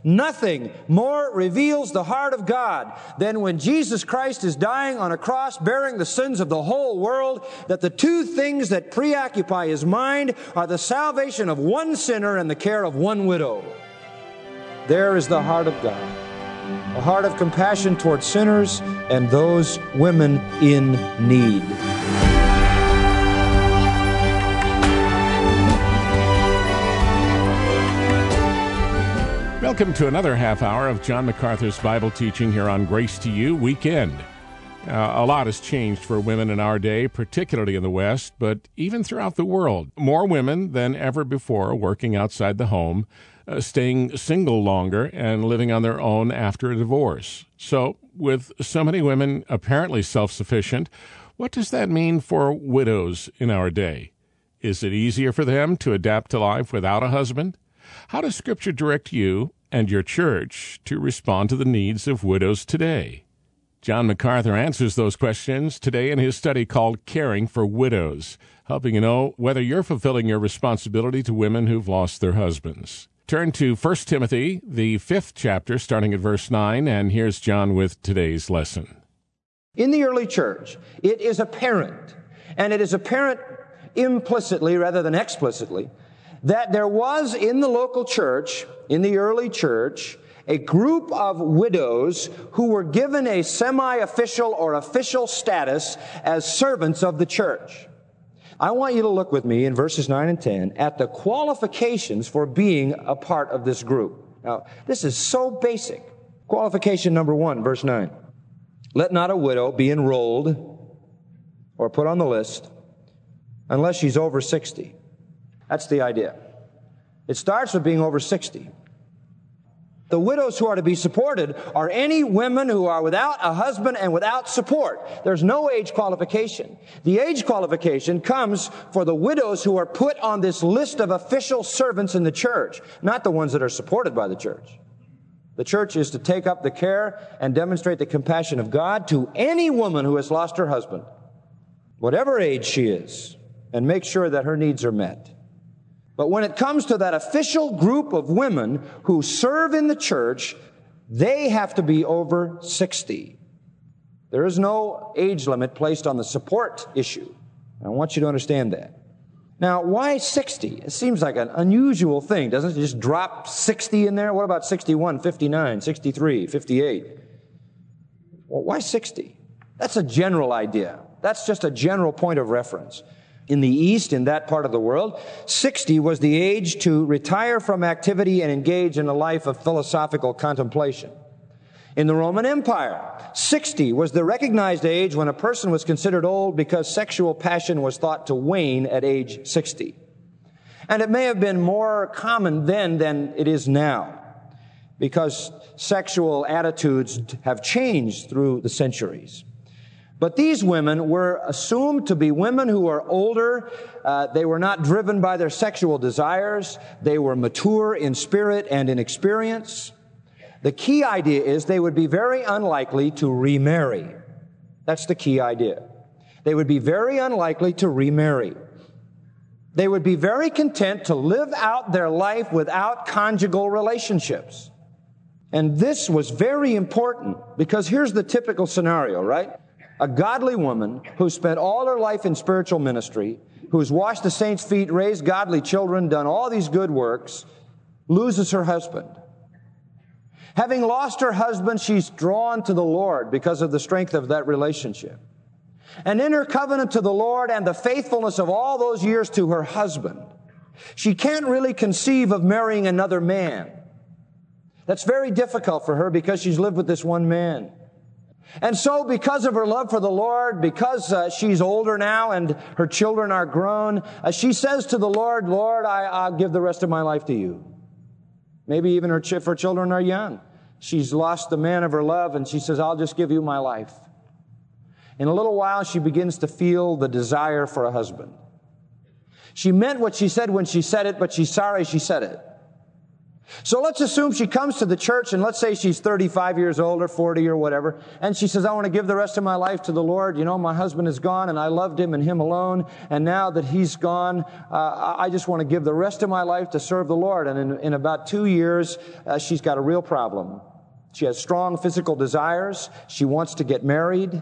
Nothing more reveals the heart of God than when Jesus Christ is dying on a cross, bearing the sins of the whole world, that the two things that preoccupy His mind are the salvation of one sinner and the care of one widow. There is the heart of God, a heart of compassion towards sinners and those women in need. Welcome to another half hour of John MacArthur's Bible teaching here on Grace to You Weekend. A lot has changed for women in our day, particularly in the West, but even throughout the world. More women than ever before working outside the home, staying single longer, and living on their own after a divorce. So, with so many women apparently self-sufficient, what does that mean for widows in our day? Is it easier for them to adapt to life without a husband? How does Scripture direct you and your church to respond to the needs of widows today? John MacArthur answers those questions today in his study called Caring for Widows, helping you know whether you're fulfilling your responsibility to women who've lost their husbands. Turn to 1 Timothy, the 5th chapter, starting at verse 9, and here's John with today's lesson. In the early church, it is apparent, and it is apparent implicitly rather than explicitly, that there was in the local church, in the early church, a group of widows who were given a semi-official or official status as servants of the church. I want you to look with me in verses 9 and 10 at the qualifications for being a part of this group. Now, this is so basic. Qualification number 1, verse 9. Let not a widow be enrolled or put on the list unless she's over 60. That's the idea. It starts with being over 60. The widows who are to be supported are any women who are without a husband and without support. There's no age qualification. The age qualification comes for the widows who are put on this list of official servants in the church, not the ones that are supported by the church. The church is to take up the care and demonstrate the compassion of God to any woman who has lost her husband, whatever age she is, and make sure that her needs are met. But when it comes to that official group of women who serve in the church, they have to be over 60. There is no age limit placed on the support issue. I want you to understand that. Now, why 60? It seems like an unusual thing, doesn't it? Just drop 60 in there? What about 61, 59, 63, 58? Well, why 60? That's a general idea. That's just a general point of reference. In the East, in that part of the world, 60 was the age to retire from activity and engage in a life of philosophical contemplation. In the Roman Empire, 60 was the recognized age when a person was considered old because sexual passion was thought to wane at age 60. And it may have been more common then than it is now, because sexual attitudes have changed through the centuries. But these women were assumed to be women who are older. They were not driven by their sexual desires. They were mature in spirit and in experience. The key idea is they would be very unlikely to remarry. That's the key idea. They would be very unlikely to remarry. They would be very content to live out their life without conjugal relationships. And this was very important because here's the typical scenario, right? A godly woman who spent all her life in spiritual ministry, who's washed the saints' feet, raised godly children, done all these good works, loses her husband. Having lost her husband, she's drawn to the Lord because of the strength of that relationship. And in her covenant to the Lord and the faithfulness of all those years to her husband, she can't really conceive of marrying another man. That's very difficult for her because she's lived with this one man. And so because of her love for the Lord, because she's older now and her children are grown, she says to the Lord, Lord, I'll give the rest of my life to you. Maybe even if her children are young. She's lost the man of her love and she says, I'll just give you my life. In a little while, she begins to feel the desire for a husband. She meant what she said when she said it, but she's sorry she said it. So let's assume she comes to the church, and let's say she's 35 years old or 40 or whatever, and she says, I want to give the rest of my life to the Lord. You know, my husband is gone, and I loved him and him alone, and now that he's gone, I just want to give the rest of my life to serve the Lord. And in about 2 years, she's got a real problem. She has strong physical desires. She wants to get married.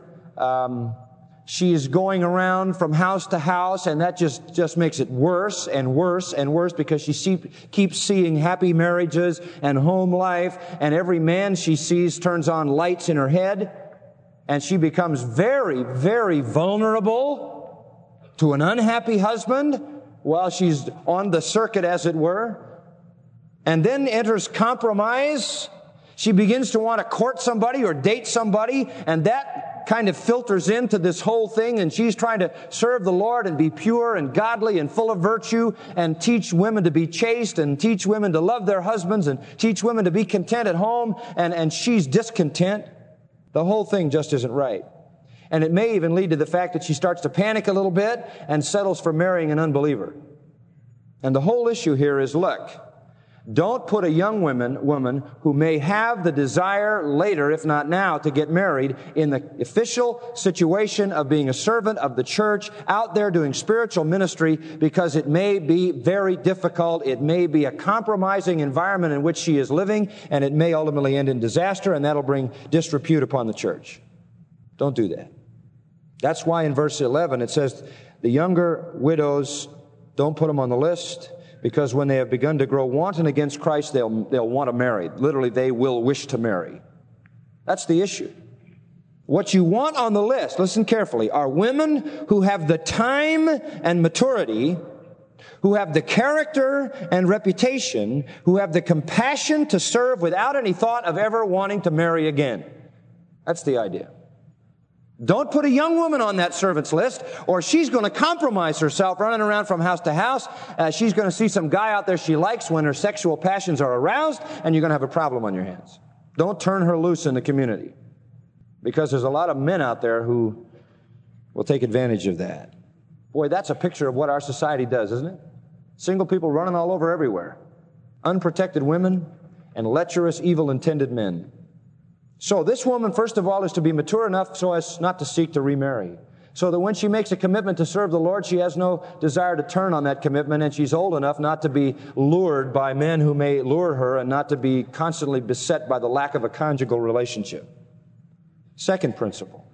She is going around from house to house, and that just makes it worse and worse and worse, because she keeps seeing happy marriages and home life, and every man she sees turns on lights in her head, and she becomes very, very vulnerable to an unhappy husband while she's on the circuit, as it were. And then enters compromise. She begins to want to court somebody or date somebody, and that kind of filters into this whole thing, and she's trying to serve the Lord and be pure and godly and full of virtue and teach women to be chaste and teach women to love their husbands and teach women to be content at home, and she's discontent. The whole thing just isn't right. And it may even lead to the fact that she starts to panic a little bit and settles for marrying an unbeliever. And the whole issue here is, look, don't put a young woman who may have the desire later, if not now, to get married in the official situation of being a servant of the church out there doing spiritual ministry, because it may be very difficult. It may be a compromising environment in which she is living, and it may ultimately end in disaster, and that'll bring disrepute upon the church. Don't do that. That's why in verse 11 it says the younger widows, don't put them on the list. Because when they have begun to grow wanton against Christ, they'll want to marry. Literally, they will wish to marry. That's the issue. What you want on the list, listen carefully, are women who have the time and maturity, who have the character and reputation, who have the compassion to serve without any thought of ever wanting to marry again. That's the idea. Don't put a young woman on that servants list, or she's going to compromise herself running around from house to house. She's going to see some guy out there she likes when her sexual passions are aroused, and you're going to have a problem on your hands. Don't turn her loose in the community, because there's a lot of men out there who will take advantage of that. Boy, that's a picture of what our society does, isn't it? Single people running all over everywhere. Unprotected women and lecherous, evil-intended men. So this woman, first of all, is to be mature enough so as not to seek to remarry. So that when she makes a commitment to serve the Lord, she has no desire to turn on that commitment, and she's old enough not to be lured by men who may lure her, and not to be constantly beset by the lack of a conjugal relationship. Second principle.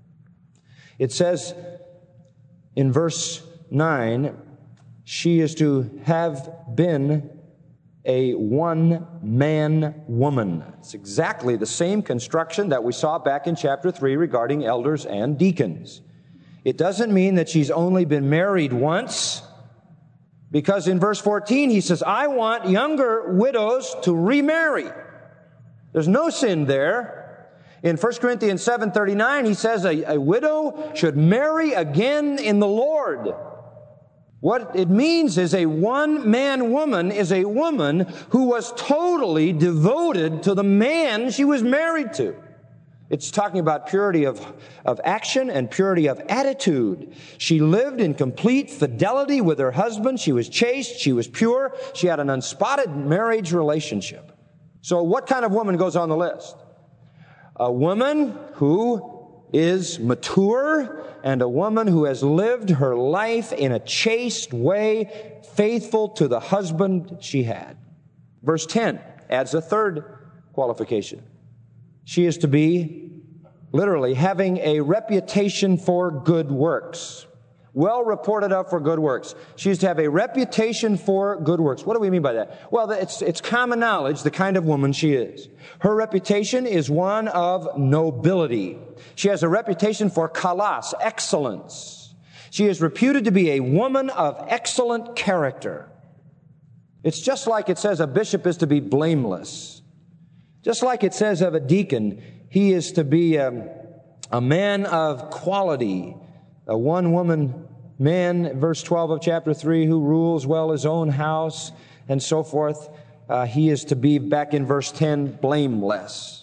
It says in verse 9, she is to have been a one-man woman. It's exactly the same construction that we saw back in chapter 3 regarding elders and deacons. It doesn't mean that she's only been married once, because in verse 14 he says, I want younger widows to remarry. There's no sin there. In 1 Corinthians 7:39 he says a widow should marry again in the Lord. What it means is a one-man woman is a woman who was totally devoted to the man she was married to. It's talking about purity of action and purity of attitude. She lived in complete fidelity with her husband. She was chaste. She was pure. She had an unspotted marriage relationship. So what kind of woman goes on the list? A woman who is mature, and a woman who has lived her life in a chaste way, faithful to the husband she had. Verse 10 adds a third qualification. She is to be, literally, having a reputation for good works. Well reported of for good works. She is to have a reputation for good works. What do we mean by that? Well, it's common knowledge, the kind of woman she is. Her reputation is one of nobility. She has a reputation for kalos, excellence. She is reputed to be a woman of excellent character. It's just like it says a bishop is to be blameless. Just like it says of a deacon, he is to be a man of quality, a one-woman man, verse 12 of chapter 3, who rules well his own house, and so forth. He is to be, back in verse 10, blameless.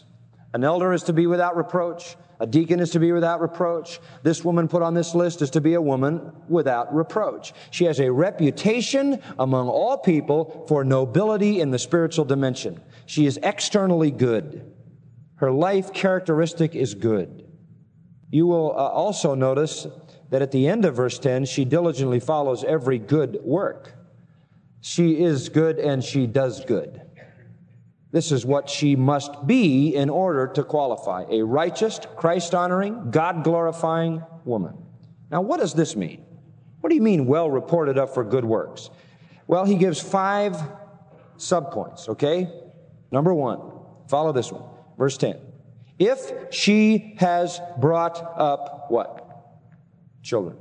An elder is to be without reproach. A deacon is to be without reproach. This woman put on this list is to be a woman without reproach. She has a reputation among all people for nobility in the spiritual dimension. She is externally good. Her life characteristic is good. You will also notice that at the end of verse 10, she diligently follows every good work. She is good and she does good. This is what she must be in order to qualify. A righteous, Christ-honoring, God-glorifying woman. Now, what does this mean? What do you mean, well reported up for good works? Well, he gives 5 subpoints, okay? Number 1, follow this one. Verse 10. If she has brought up what? Children.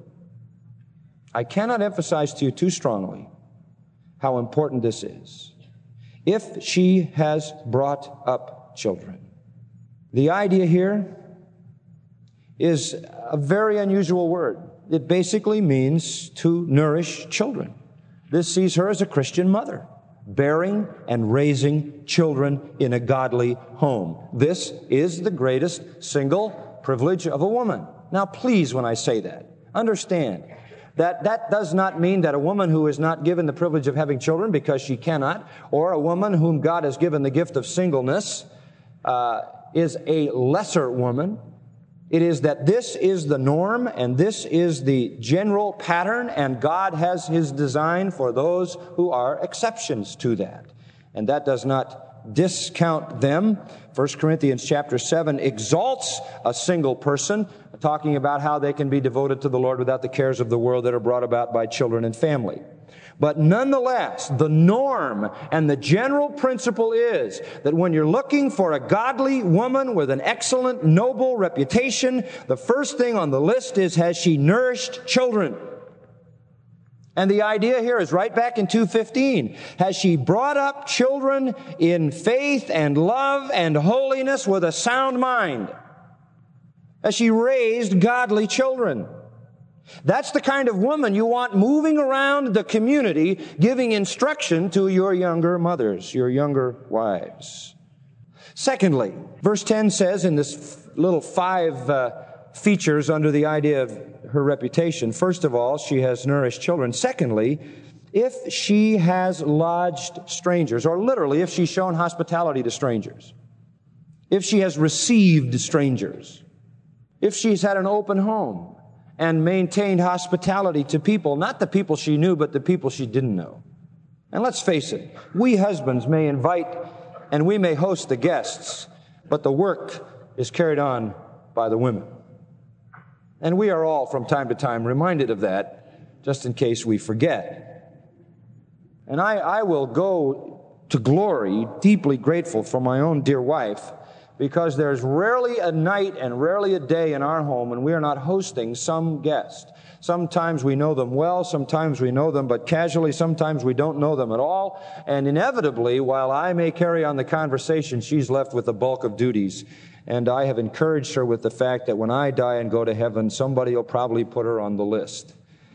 I cannot emphasize to you too strongly how important this is. If she has brought up children. The idea here is a very unusual word. It basically means to nourish children. This sees her as a Christian mother, bearing and raising children in a godly home. This is the greatest single privilege of a woman. Now, please, when I say that, understand that does not mean that a woman who is not given the privilege of having children because she cannot, or a woman whom God has given the gift of singleness, is a lesser woman. It is that this is the norm and this is the general pattern, and God has His design for those who are exceptions to that. And that does not discount them. 1 Corinthians chapter 7 exalts a single person, talking about how they can be devoted to the Lord without the cares of the world that are brought about by children and family. But nonetheless, the norm and the general principle is that when you're looking for a godly woman with an excellent, noble reputation, the first thing on the list is, has she nourished children? And the idea here is right back in 2:15. Has she brought up children in faith and love and holiness with a sound mind? Has she raised godly children? That's the kind of woman you want moving around the community, giving instruction to your younger mothers, your younger wives. Secondly, verse 10 says in this little 5 features under the idea of her reputation, first of all, she has nourished children. Secondly, if she has lodged strangers, or literally, if she's shown hospitality to strangers, if she has received strangers, if she's had an open home and maintained hospitality to people, not the people she knew, but the people she didn't know. And let's face it, we husbands may invite and we may host the guests, but the work is carried on by the women. And we are all, from time to time, reminded of that, just in case we forget. And I will go to glory, deeply grateful for my own dear wife, because there's rarely a night and rarely a day in our home when we are not hosting some guest. Sometimes we know them well, sometimes we know them but casually, sometimes we don't know them at all. And inevitably, while I may carry on the conversation, she's left with the bulk of duties. And I have encouraged her with the fact that when I die and go to heaven, somebody will probably put her on the list.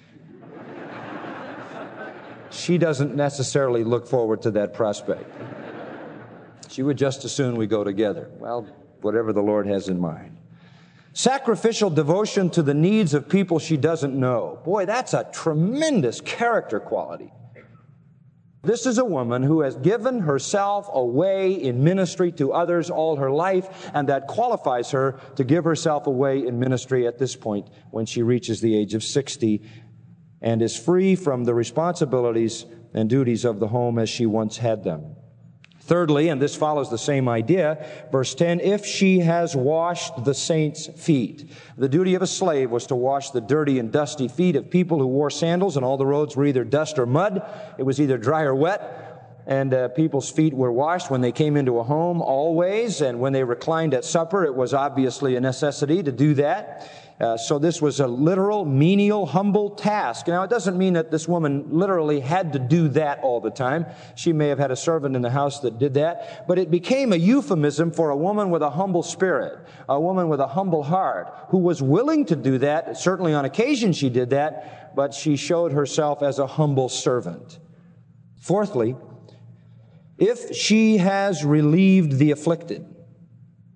She doesn't necessarily look forward to that prospect. She would just as soon we go together. Well, whatever the Lord has in mind. Sacrificial devotion to the needs of people she doesn't know. Boy, that's a tremendous character quality. This is a woman who has given herself away in ministry to others all her life, and that qualifies her to give herself away in ministry at this point when she reaches the age of 60 and is free from the responsibilities and duties of the home as she once had them. Thirdly, and this follows the same idea, verse 10, if she has washed the saints' feet. The duty of a slave was to wash the dirty and dusty feet of people who wore sandals, and all the roads were either dust or mud. It was either dry or wet, and people's feet were washed when they came into a home always, and when they reclined at supper, it was obviously a necessity to do that. So this was a literal, menial, humble task. Now, it doesn't mean that this woman literally had to do that all the time. She may have had a servant in the house that did that. But it became a euphemism for a woman with a humble spirit, a woman with a humble heart, who was willing to do that. Certainly on occasion she did that, but she showed herself as a humble servant. Fourthly, if she has relieved the afflicted.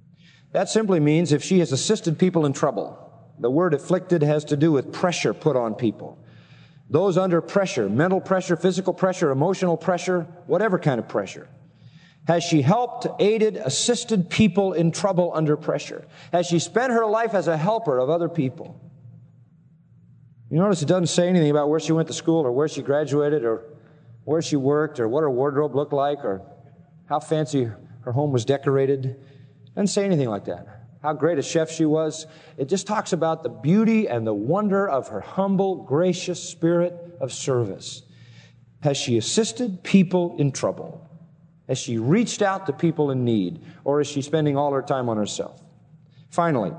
That simply means if she has assisted people in trouble. The word afflicted has to do with pressure put on people. Those under pressure, mental pressure, physical pressure, emotional pressure, whatever kind of pressure. Has she helped, aided, assisted people in trouble under pressure? Has she spent her life as a helper of other people? You notice it doesn't say anything about where she went to school or where she graduated or where she worked or what her wardrobe looked like or how fancy her home was decorated. It doesn't say anything like that. How great a chef she was. It just talks about the beauty and the wonder of her humble, gracious spirit of service. Has she assisted people in trouble? Has she reached out to people in need? Or is she spending all her time on herself? Finally,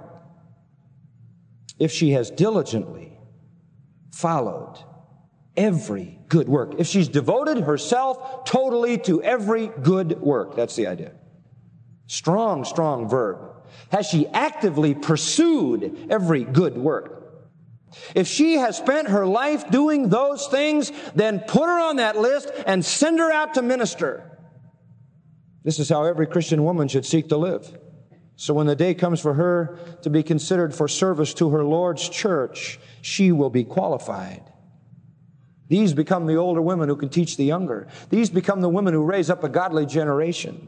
if she has diligently followed every good work, if she's devoted herself totally to every good work, that's the idea. Strong, strong verb. Has she actively pursued every good work? If she has spent her life doing those things, then put her on that list and send her out to minister. This is how every Christian woman should seek to live. So when the day comes for her to be considered for service to her Lord's church, she will be qualified. These become the older women who can teach the younger. These become the women who raise up a godly generation.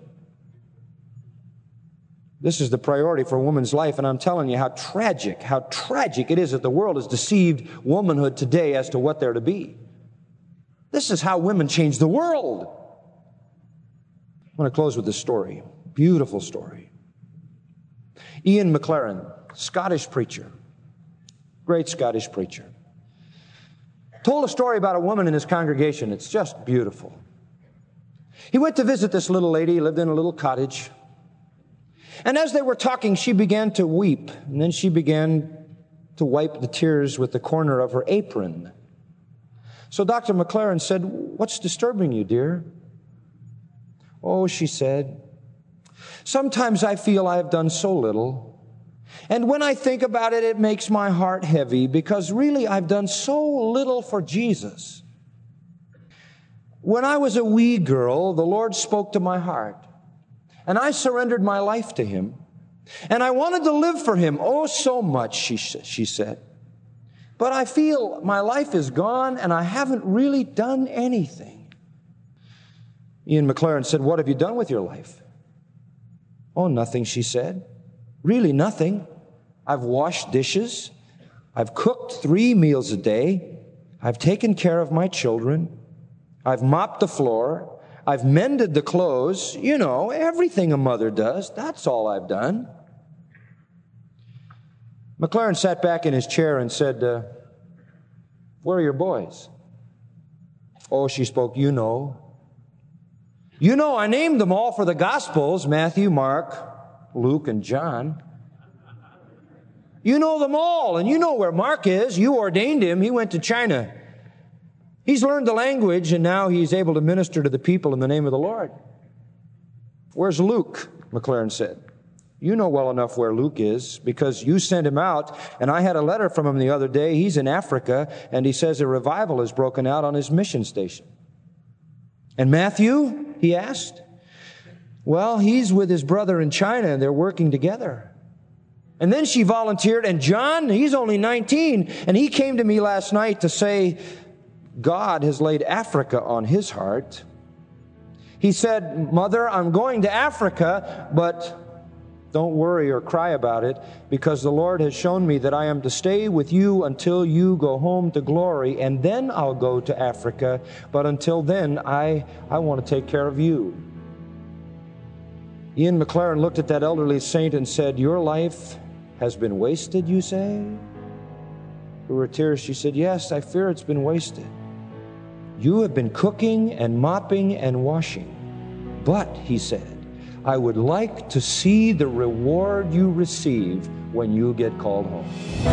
This is the priority for a woman's life, and I'm telling you how tragic it is that the world has deceived womanhood today as to what they're to be. This is how women change the world. I want to close with this story. Beautiful story. Ian McLaren, Scottish preacher, great Scottish preacher, told a story about a woman in his congregation. It's just beautiful. He went to visit this little lady. He lived in a little cottage. And as they were talking, she began to weep. And then she began to wipe the tears with the corner of her apron. So Dr. McLaren said, "What's disturbing you, dear?" "Oh," she said, "sometimes I feel I have done so little. And when I think about it, it makes my heart heavy because really I've done so little for Jesus. When I was a wee girl, the Lord spoke to my heart. And I surrendered my life to Him. And I wanted to live for Him, oh, so much," she said. "But I feel my life is gone and I haven't really done anything." Ian McLaren said, "What have you done with your life?" "Oh, nothing," she said. "Really nothing. I've washed dishes. I've cooked 3 meals a day. I've taken care of my children. I've mopped the floor. I've mended the clothes. You know, everything a mother does. That's all I've done." McLaren sat back in his chair and said, "Where are your boys?" "Oh," she spoke, "You know, I named them all for the Gospels, Matthew, Mark, Luke, and John. You know them all, and you know where Mark is. You ordained him. He went to China. He's learned the language, and now he's able to minister to the people in the name of the Lord." "Where's Luke?" McLaren said. "You know well enough where Luke is, because you sent him out, and I had a letter from him the other day. He's in Africa, and he says a revival has broken out on his mission station." "And Matthew?" he asked. "Well, he's with his brother in China, and they're working together." And then she volunteered, "And John, he's only 19, and he came to me last night to say God has laid Africa on his heart. He said, 'Mother, I'm going to Africa, but don't worry or cry about it, because the Lord has shown me that I am to stay with you until you go home to glory, and then I'll go to Africa. But until then, I want to take care of you.'" Ian McLaren looked at that elderly saint and said, "Your life has been wasted, you say?" Through her tears, she said, "Yes, I fear it's been wasted. You have been cooking and mopping and washing. But," he said, "I would like to see the reward you receive when you get called home."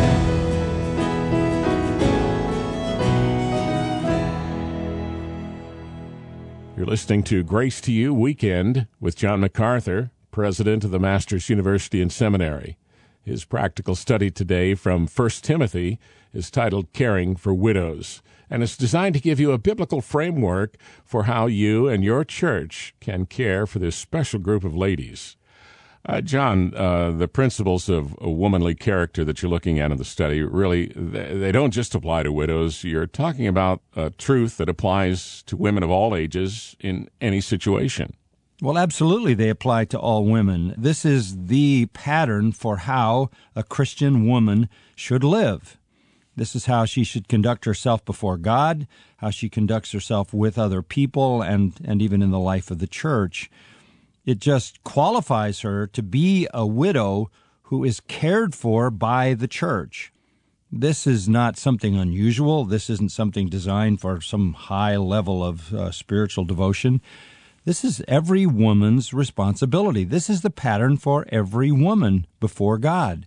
You're listening to Grace to You Weekend with John MacArthur, president of the Masters University and Seminary. His practical study today from 1 Timothy is titled Caring for Widows, and it's designed to give you a biblical framework for how you and your church can care for this special group of ladies. John, the principles of a womanly character that you're looking at in the study, really, they don't just apply to widows. You're talking about a truth that applies to women of all ages in any situation. Well, absolutely, they apply to all women. This is the pattern for how a Christian woman should live. This is how she should conduct herself before God, how she conducts herself with other people, and even in the life of the church. It just qualifies her to be a widow who is cared for by the church. This is not something unusual. This isn't something designed for some high level of spiritual devotion. This is every woman's responsibility. This is the pattern for every woman before God.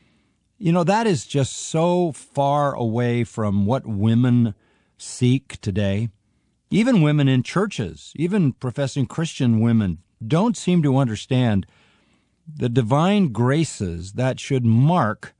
You know, that is just so far away from what women seek today. Even women in churches, even professing Christian women, don't seem to understand the divine graces that should mark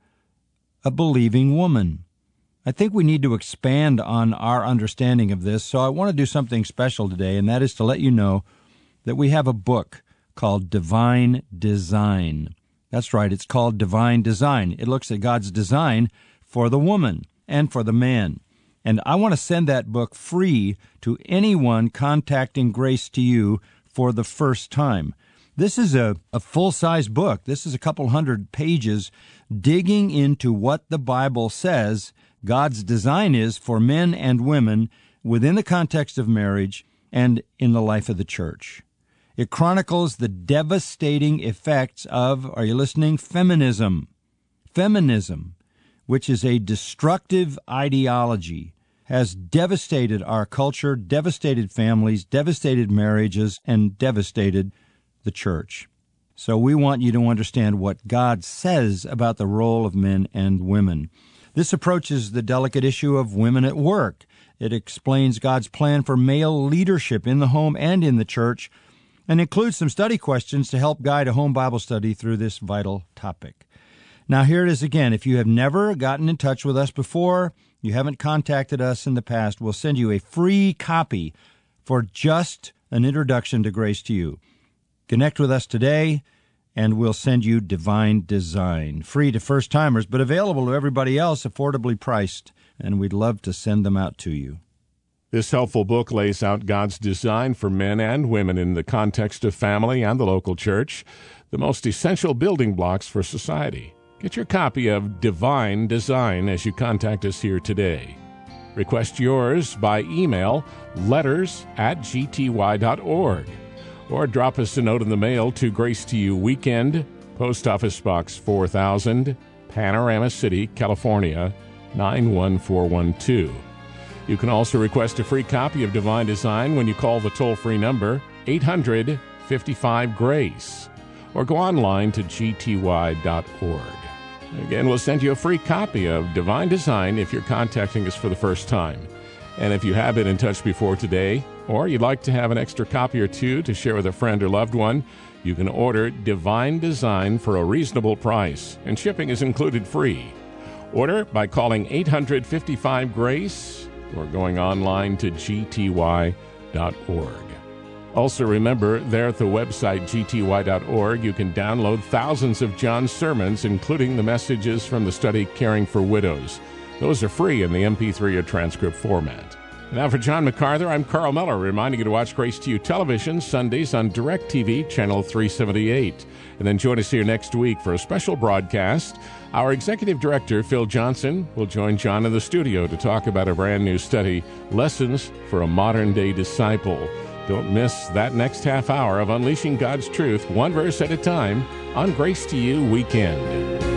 a believing woman. I think we need to expand on our understanding of this, so I want to do something special today, and that is to let you know that we have a book called Divine Design. That's right, it's called Divine Design. It looks at God's design for the woman and for the man. And I want to send that book free to anyone contacting Grace to You for the first time. This is a full-size book. This is a couple hundred pages digging into what the Bible says God's design is for men and women within the context of marriage and in the life of the church. It chronicles the devastating effects of, are you listening, feminism. Feminism, which is a destructive ideology, has devastated our culture, devastated families, devastated marriages, and devastated the church. So we want you to understand what God says about the role of men and women. This approaches the delicate issue of women at work. It explains God's plan for male leadership in the home and in the church, and includes some study questions to help guide a home Bible study through this vital topic. Now, here it is again. If you have never gotten in touch with us before, you haven't contacted us in the past, we'll send you a free copy for just an introduction to Grace to You. Connect with us today, and we'll send you Divine Design, free to first-timers, but available to everybody else, affordably priced, and we'd love to send them out to you. This helpful book lays out God's design for men and women in the context of family and the local church, the most essential building blocks for society. Get your copy of Divine Design as you contact us here today. Request yours by email, letters@gty.org, or drop us a note in the mail to Grace to You Weekend, Post Office Box 4000, Panorama City, California, 91412. You can also request a free copy of Divine Design when you call the toll-free number 800-55-GRACE, or go online to gty.org. Again, we'll send you a free copy of Divine Design if you're contacting us for the first time. And if you have been in touch before today, or you'd like to have an extra copy or two to share with a friend or loved one, you can order Divine Design for a reasonable price, and shipping is included free. Order by calling 800-55-GRACE or going online to gty.org. Also remember, there at the website gty.org, you can download thousands of John's sermons, including the messages from the study Caring for Widows. Those are free in the MP3 or transcript format. Now for John MacArthur, I'm Carl Miller, reminding you to watch Grace to You Television Sundays on DirecTV, Channel 378. And then join us here next week for a special broadcast. Our Executive Director, Phil Johnson, will join John in the studio to talk about a brand new study, Lessons for a Modern-Day Disciple. Don't miss that next half hour of Unleashing God's Truth, one verse at a time, on Grace to You Weekend.